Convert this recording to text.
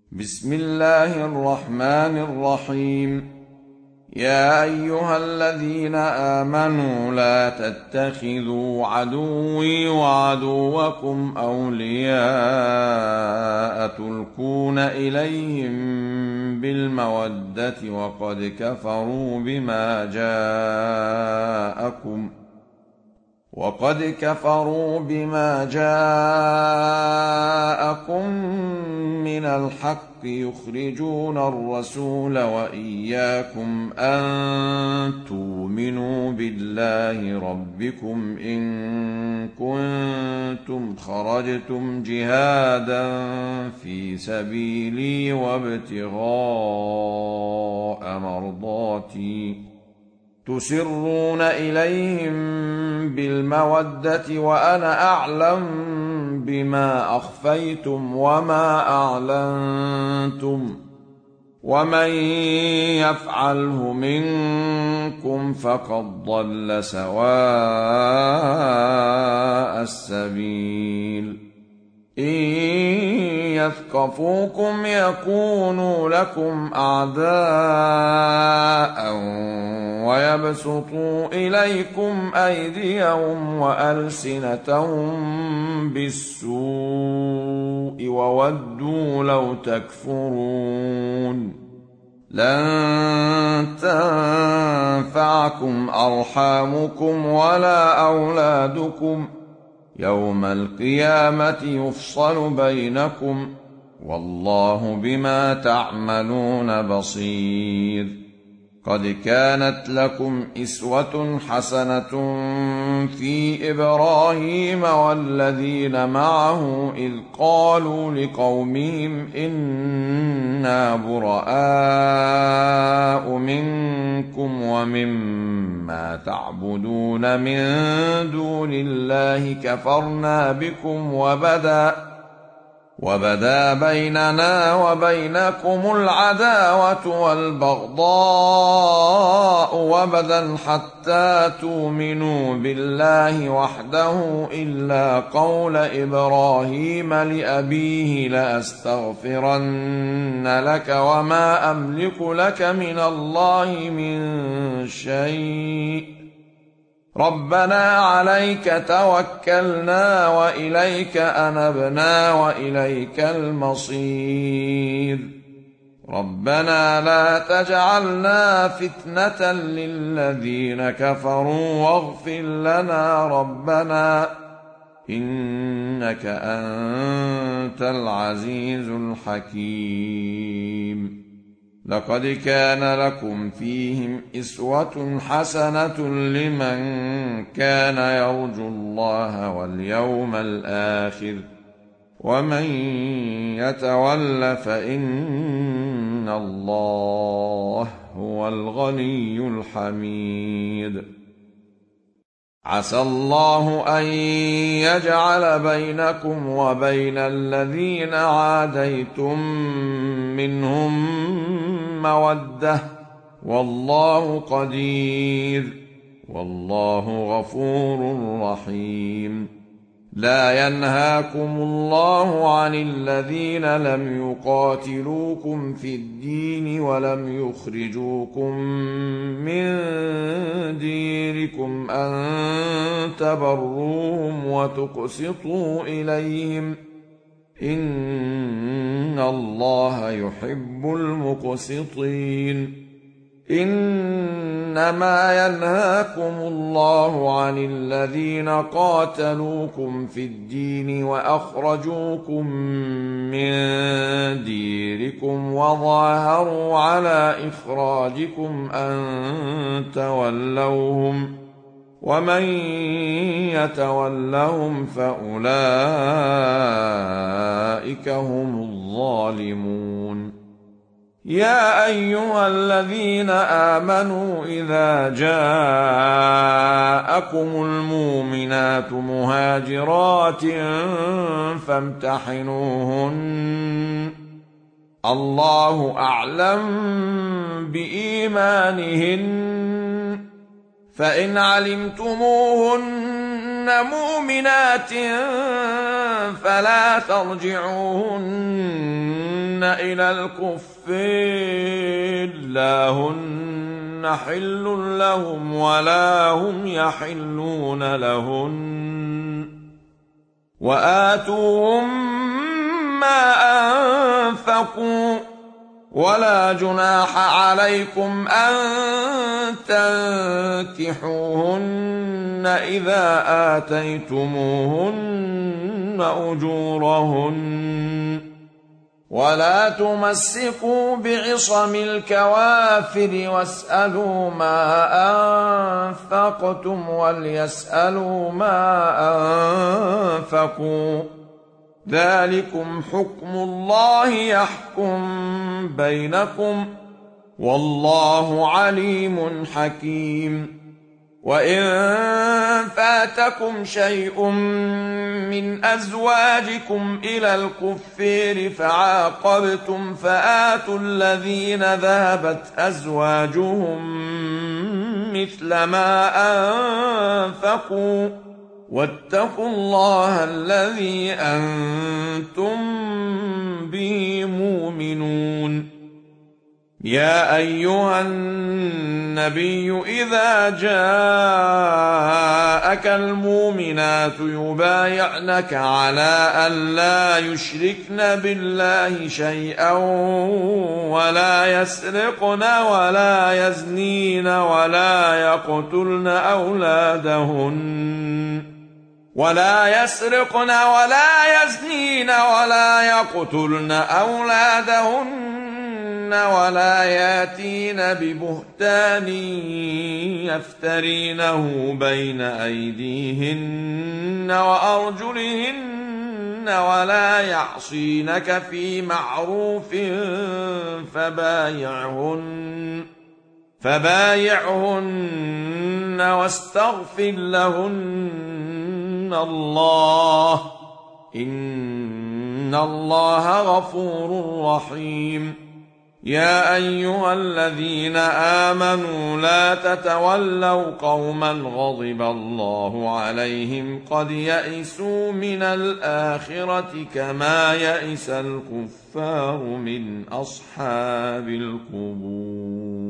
بسم الله الرحمن الرحيم. يا أيها الذين آمنوا لا تتخذوا عدوي وعدوكم أولياء تلقون إليهم بالمودة وقد كفروا بما جاءكم من الحق يخرجون الرسول وإياكم أن تؤمنوا بالله ربكم إن كنتم خرجتم جهادا في سبيلي وابتغاء مرضاتي تسرون إليهم بالمودة وأنا أعلم بما أخفيتم وما أعلنتم ومن يفعله منكم فقد ضل سواء السبيل. إن يثقفوكم يكونوا لكم أعداء ويبسطوا إليكم أيديهم وألسنتهم بالسوء وودوا لو تكفرون. لن تنفعكم أرحامكم ولا أولادكم يوم القيامة يفصل بينكم والله بما تعملون بصير. قد كانت لكم إسوة حسنة في إبراهيم والذين معه إذ قالوا لقومهم إنا براء منكم ومما تعبدون من دون الله كفرنا بكم وبدا بيننا وبينكم العداوة والبغضاء وبدا حتى تؤمنوا بالله وحده إلا قول إبراهيم لأبيه لأستغفرن لك وما أملك لك من الله من شيء ربنا عليك توكلنا وإليك أنبنا وإليك المصير. ربنا لا تجعلنا فتنة للذين كفروا واغفر لنا ربنا إنك أنت العزيز الحكيم. لقد كان لكم فيهم إسوة حسنة لمن كان يرجو الله واليوم الآخر ومن يتول فإن الله هو الغني الحميد. عسى الله أن يجعل بينكم وبين الذين عاديتم منهم مودة والله قدير والله غفور رحيم. لا ينهاكم الله عن الذين لم يقاتلوكم في الدين ولم يخرجوكم من ديركم أن تبروهم وتقسطوا إليهم إن الله يحب المقسطين. إنما ينهاكم الله عن الذين قاتلوكم في الدين وأخرجوكم من ديركم وظاهروا على إخراجكم أن تولوهم ومن يتولهم فأولئك هم الظالمون. يا أيها الذين آمنوا إذا جاءكم المؤمنات مهاجرات فامتحنوهن الله أعلم بإيمانهن فإن علمتموهن مؤمنات فلا ترجعوهن إلى الكفار لا هن حل لهم ولا هم يحلون لهن وآتوهم ما أنفقوا ولا جناح عليكم أن تنكحوهن إذا آتيتموهن أجورهن ولا تمسكوا بعصم الكوافر واسألوا ما أنفقتم وليسألوا ما أنفقوا ذلكم حكم الله يحكم بينكم والله عليم حكيم وإن فاتكم شيء من أزواجكم إلى الكفار فعاقبتم فآتوا الذين ذهبت أزواجهم مثل ما أنفقوا واتقوا الله الذي أنتم به مؤمنون يا أيها النبي إذا جاءك المؤمنات يبايعنك على أن لا يشركن بالله شيئا ولا يسرقن ولا يزنين ولا يقتلن أولادهن ولا ياتين ببهتان يفترينه بين أيديهن وأرجلهن ولا يعصينك في معروف فبايعهن واستغفر لهن الله إن الله غفور رحيم يا أيها الذين آمنوا لا تتولوا قوما غضب الله عليهم قد يئسوا من الآخرة كما يئس الكفار من أصحاب القبور.